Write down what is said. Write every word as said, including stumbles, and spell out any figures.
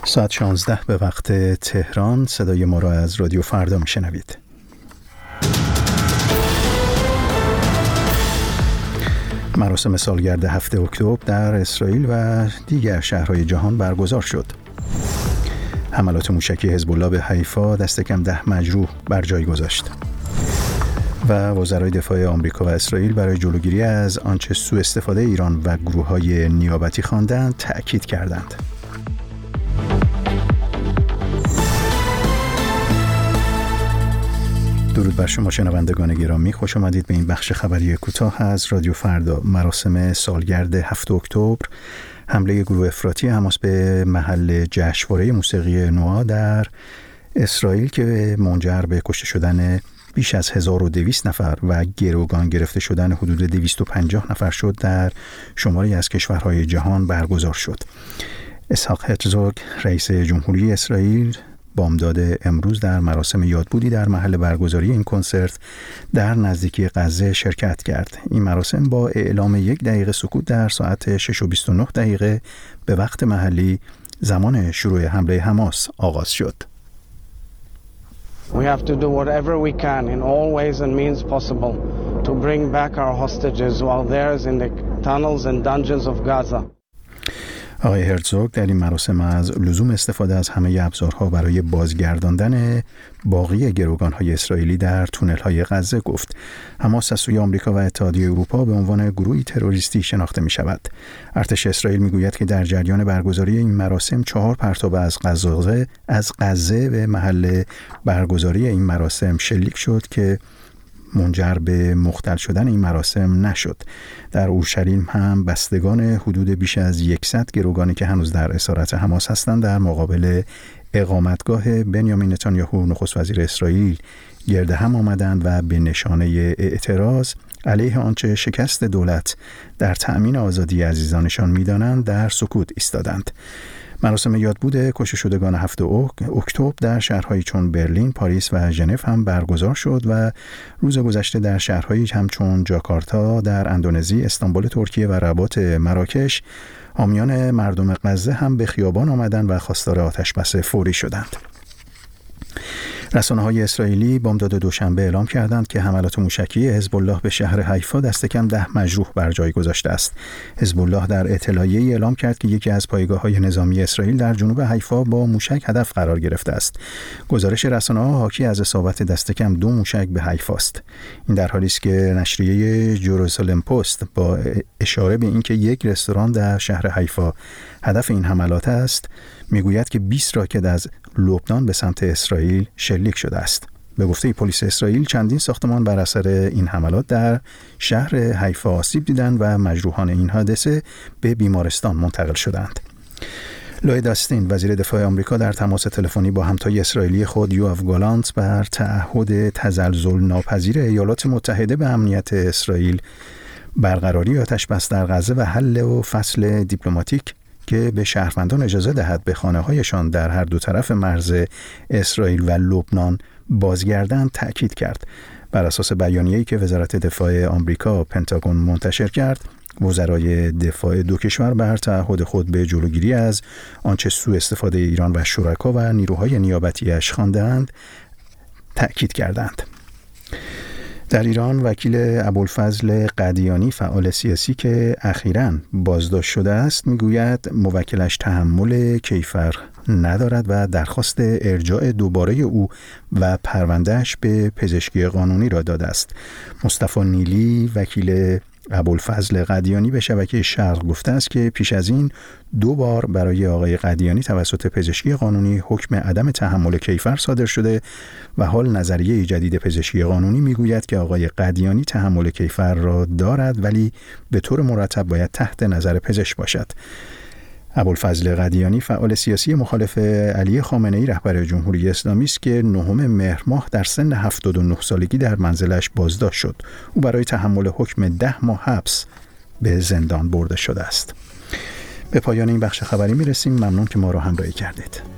ساعت شانزده به وقت تهران. صدای ما را از رادیو فردا میشنوید. مراسم سالگرد هفتم اکتبر در اسرائیل و دیگر شهرهای جهان برگزار شد. حملات موشکی حزب الله به حیفا دست کم ده مجروح بر جای گذاشت. و وزرای دفاع آمریکا و اسرائیل برای جلوگیری از آنچه سوء استفاده ایران و گروه‌های نیابتی خواندند تأکید کردند. درود بر شما شنوندگان گرامی، خوش آمدید به این بخش خبری کوتاه از رادیو فردا. مراسم سالگرد هفتم اکتبر، حمله گروه افراطی حماس به محل جشنواره موسیقی نوآ در اسرائیل که منجر به کشته شدن بیش از هزار و دویست نفر و گروگان گرفته شدن حدود دویست و پنجاه نفر شد، در شماری از کشورهای جهان برگزار شد. اسحاق هرزوگ رئیس جمهوری اسرائیل بامداد امروز در مراسم یادبودی در محل برگزاری این کنسرت در نزدیکی غزه شرکت کرد. این مراسم با اعلام یک دقیقه سکوت در ساعت شش و بیست و نه دقیقه به وقت محلی زمان شروع حمله حماس آغاز شد. We have to do whatever we can in all ways and means possible to bring back our hostages while theirs in the tunnels and dungeons of Gaza. آقای هرزوگ در این مراسم از لزوم استفاده از همه ابزارها برای بازگرداندن باقی گروگان‌های اسرائیلی در تونل‌های غزه گفت. حماس از سوی آمریکا و اتحادیه اروپا به عنوان گروهی تروریستی شناخته می‌شود. ارتش اسرائیل می‌گوید که در جریان برگزاری این مراسم چهار پرتاب از غزه از غزه به محل برگزاری این مراسم شلیک شد که منجر به مختل شدن این مراسم نشد. در اورشلیم هم بستگان حدود بیش از صد گروگانی که هنوز در اسارت حماس هستند در مقابل اقامتگاه بنیامین نتانیاهو نخست وزیر اسرائیل گرد هم آمدند و به نشانه اعتراض علیه آنچه شکست دولت در تأمین آزادی عزیزانشان می‌دانند در سکوت ایستادند. مراسم یادبود کشته شدگان هفتم اکتبر در شهرهایی چون برلین، پاریس و ژنو هم برگزار شد و روز گذشته در شهرهایی همچون جاکارتا در اندونزی، استانبول ترکیه و رباط مراکش حامیان مردم غزه هم به خیابان آمدند و خواستار آتشبس فوری شدند. رسانه‌های اسرائیلی بامداد دوشنبه اعلام کردند که حملات موشکی حزب الله به شهر حیفا دست کم ده مجروح بر جای گذاشته است. حزب الله در اطلاعیه‌ای اعلام کرد که یکی از پایگاه‌های نظامی اسرائیل در جنوب حیفا با موشک هدف قرار گرفته است. گزارش رسانه‌ها حاکی از اصابت دست کم دو موشک به حیفا است. این در حالی است که نشریه جروسالم پست با اشاره به اینکه یک رستوران در شهر حیفا هدف این حملات است، میگوید که بیست راکت از لبنان به سمت اسرائیل شلیک شده است. به گفته پلیس اسرائیل چندین ساختمان بر اثر این حملات در شهر حیفا آسیب دیدند و مجروحان این حادثه به بیمارستان منتقل شدند. لوید آستین وزیر دفاع آمریکا در تماس تلفنی با همتای اسرائیلی خود یوآف گالانت بر تعهد تزلزل ناپذیر ایالات متحده به امنیت اسرائیل، برقراری آتشبس در غزه و حل و فصل دیپلماتیک که به شهروندان اجازه دهد به خانه‌هایشان در هر دو طرف مرز اسرائیل و لبنان بازگردند تأکید کرد. بر اساس بیانیه‌ای که وزارت دفاع آمریکا پنتاگون منتشر کرد، وزرای دفاع دو کشور بر تعهد خود به جلوگیری از آنچه سوء استفاده ایران و شرکا و نیروهای نیابتی‌اش خواندند تأکید کردند. در ایران وکیل ابوالفضل قدیانی فعال سیاسی که اخیراً بازداشت شده است میگوید موکلش تحمل کیفر ندارد و درخواست ارجاع دوباره او و پروندهش به پزشکی قانونی را داده است. مصطفی نیلی وکیل ابوالفضل قدیانی به شبکه شرق گفته است که پیش از این دو بار برای آقای قدیانی توسط پزشکی قانونی حکم عدم تحمل کیفر صادر شده و حال نظریه جدید پزشکی قانونی میگوید که آقای قدیانی تحمل کیفر را دارد ولی به طور مرتب باید تحت نظر پزشک باشد. ابوالفضل قدیانی فعال سیاسی مخالف علی خامنه‌ای رهبر جمهوری اسلامی است که نهم مهر ماه در سن هفتاد و نه سالگی در منزلش بازداشت شد. او برای تحمل حکم ده ماه حبس به زندان برده شده است. به پایان این بخش خبری میرسیم. ممنون که ما را همراهی کردید.